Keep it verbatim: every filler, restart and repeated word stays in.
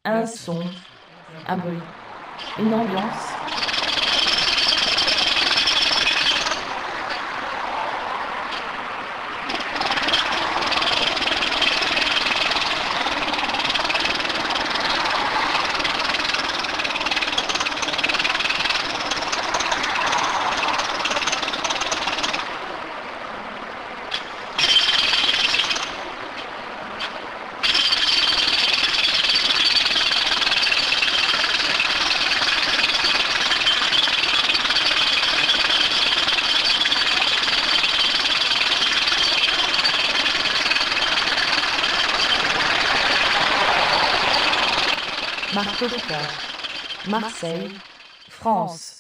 Un son, un bruit, une ambiance. Marteau de cœur, Marseille, France.